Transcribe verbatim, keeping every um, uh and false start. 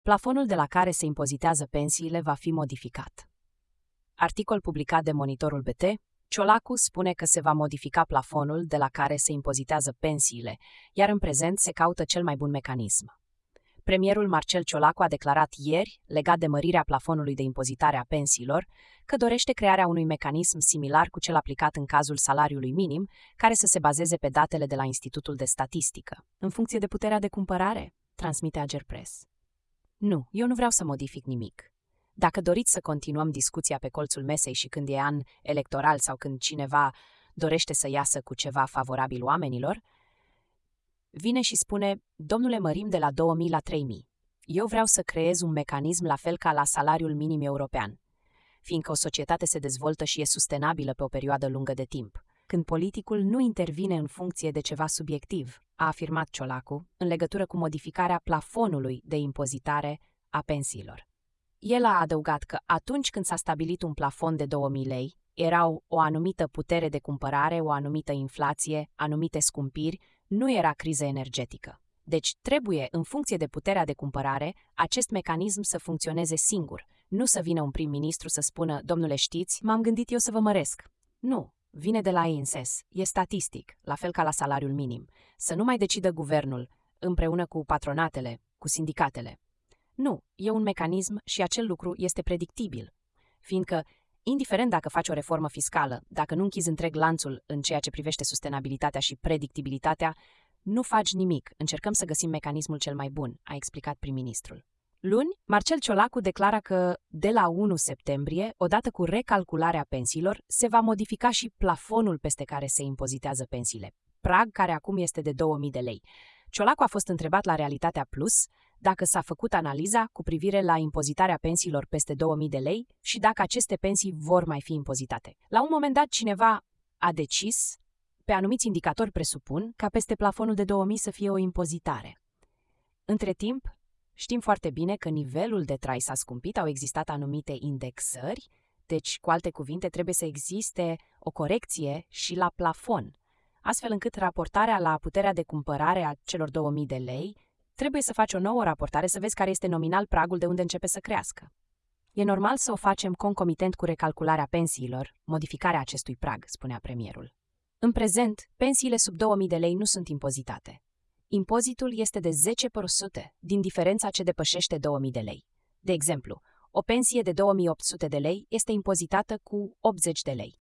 Plafonul de la care se impozitează pensiile va fi modificat. Articol publicat de Monitorul B T, Ciolacu spune că se va modifica plafonul de la care se impozitează pensiile, iar în prezent se caută cel mai bun mecanism. Premierul Marcel Ciolacu a declarat ieri, legat de mărirea plafonului de impozitare a pensiilor, că dorește crearea unui mecanism similar cu cel aplicat în cazul salariului minim, care să se bazeze pe datele de la Institutul de Statistică, în funcție de puterea de cumpărare, transmite Agerpres. Nu, eu nu vreau să modific nimic. Dacă doriți să continuăm discuția pe colțul mesei și când e an electoral sau când cineva dorește să iasă cu ceva favorabil oamenilor, vine și spune, domnule, mărim de la două mii la trei mii. Eu vreau să creez un mecanism la fel ca la salariul minim european, fiindcă o societate se dezvoltă și e sustenabilă pe o perioadă lungă de timp, când politicul nu intervine în funcție de ceva subiectiv, a afirmat Ciolacu, în legătură cu modificarea plafonului de impozitare a pensiilor. El a adăugat că atunci când s-a stabilit un plafon de două mii lei, erau o anumită putere de cumpărare, o anumită inflație, anumite scumpiri, nu era criză energetică. Deci trebuie, în funcție de puterea de cumpărare, acest mecanism să funcționeze singur, nu să vină un prim-ministru să spună, domnule, știți, m-am gândit eu să vă măresc. Nu, vine de la I N S S, e statistic, la fel ca la salariul minim. Să nu mai decidă guvernul, împreună cu patronatele, cu sindicatele. Nu, e un mecanism și acel lucru este predictibil, fiindcă, indiferent dacă faci o reformă fiscală, dacă nu închizi întreg lanțul în ceea ce privește sustenabilitatea și predictibilitatea, nu faci nimic, încercăm să găsim mecanismul cel mai bun, a explicat prim-ministrul. Luni, Marcel Ciolacu declara că, de la unu septembrie, odată cu recalcularea pensiilor, se va modifica și plafonul peste care se impozitează pensiile, prag care acum este de două mii de lei. Ciolacu a fost întrebat la Realitatea Plus dacă s-a făcut analiza cu privire la impozitarea pensiilor peste două mii de lei și dacă aceste pensii vor mai fi impozitate. La un moment dat, cineva a decis, pe anumiți indicatori presupun, ca peste plafonul de două mii să fie o impozitare. Între timp, știm foarte bine că nivelul de trai s-a scumpit, au existat anumite indexări, deci, cu alte cuvinte, trebuie să existe o corecție și la plafon, astfel încât raportarea la puterea de cumpărare a celor două mii de lei trebuie să faci o nouă raportare să vezi care este nominal pragul de unde începe să crească. E normal să o facem concomitent cu recalcularea pensiilor, modificarea acestui prag, spunea premierul. În prezent, pensiile sub două mii de lei nu sunt impozitate. Impozitul este de zece la sută din diferența ce depășește două mii de lei. De exemplu, o pensie de două mii opt sute de lei este impozitată cu optzeci de lei.